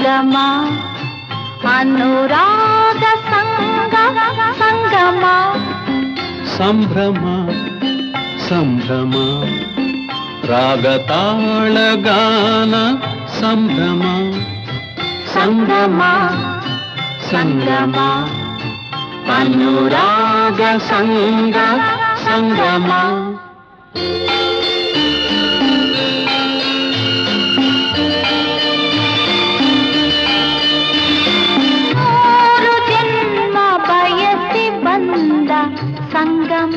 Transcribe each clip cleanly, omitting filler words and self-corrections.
ಸಂಗಮ ಅನುರಾಗ ಸಂಗಮ ಸಂಭ್ರಮ ಸಂಭ್ರಮ ರಾಗತಾಳ ಗಾನ ಸಂಭ್ರಮ ಸಂಗಮ ಸಂಗಮ ಅನುರಾಗ ಸಂಗಮ ಸಂಗಮ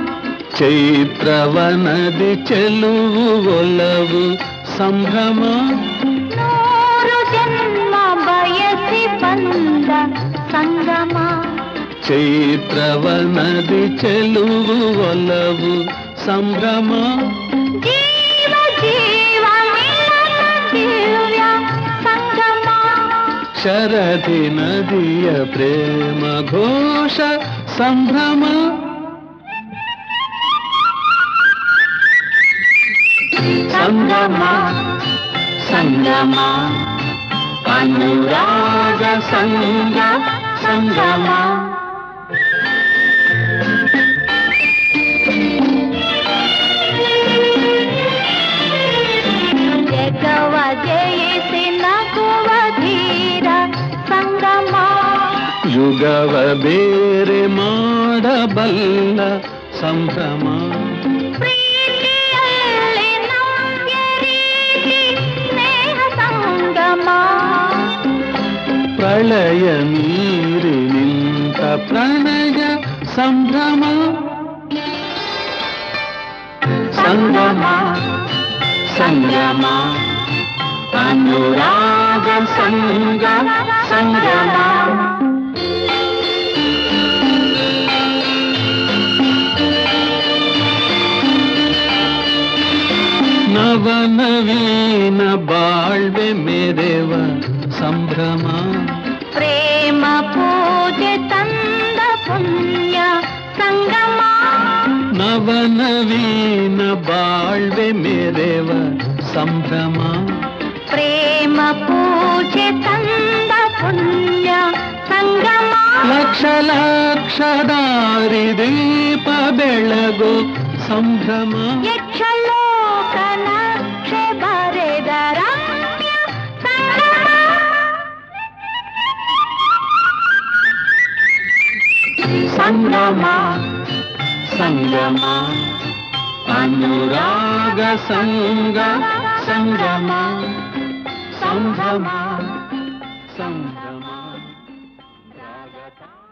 ಚೈತ್ರವನದಿ ಚೆಲುವು ಒಲವು ಸಂಭ್ರಮ ನೂರು ಜನ್ಮ ಬಯಸಿ ಬಂದ ಸಂಗಮ ಚೈತ್ರವನದಿ ಚೆಲುವು ಒಲವು ಸಂಭ್ರಮ ಜೀವ ಜೀವ ದಿವ್ಯ ಸಂಗಮ ಶರದಿ ನದಿಯ ಪ್ರೇಮ ಘೋಷ ಸಂಭ್ರಮ ಸಂಗಮ ಸಂಗಮ ಅನುರಾಗ ಸಂಗಮ ಜಗವ ಜಯಿಸಿ ನಗುವ ಧೀರ ಸಂಗಮ ಯುಗವ ಬೇರೆ ಮಾಡಬಲ್ಲ ಸಂಭ್ರಮ ಪ್ರೀತಿಯಲ್ಲಿ ನವ್ಯ ರೀತಿ ಸ್ನೇಹ ಸಂಗಮ ಪ್ರಳಯ ಮೀರಿ ನಿಂತ ಪ್ರಣಯ ಸಂಭ್ರಮ ಸಂಗಮ ಸಂಗಮ ಅನುರಾಗ ಸಂಗಮ ನವನವೀನ ಬಾಳ್ವೆ ಮೆರೆವ ಸಂಭ್ರಮ ಪ್ರೇಮ ಪೂಜೆ ತಂದ ಪುಣ್ಯ ಸಂಗಮ ನವನವೀನ ಬಾಳ್ವೆ ಮೆರೆವ ಸಂಭ್ರಮ ಪ್ರೇಮ ಪೂಜೆ ತಂದ ಪುಣ್ಯ ಸಂಗಮ ಲಕ್ಷ ಲಕ್ಷ ದಾರಿ ದೀಪ ಬೆಳಗು ಸಂಭ್ರಮ ಯಕ್ಷಲೋಕ ನಕ್ಷೆ ಬರೆದ ರಮ್ಯ ಸಂಗಮ ಸಂಗಮ ಅನುರಾಗ ಸಂಗಮ ಸಂಭ್ರಮ ಸಂಭ್ರಮ ರಾಗತಾಳ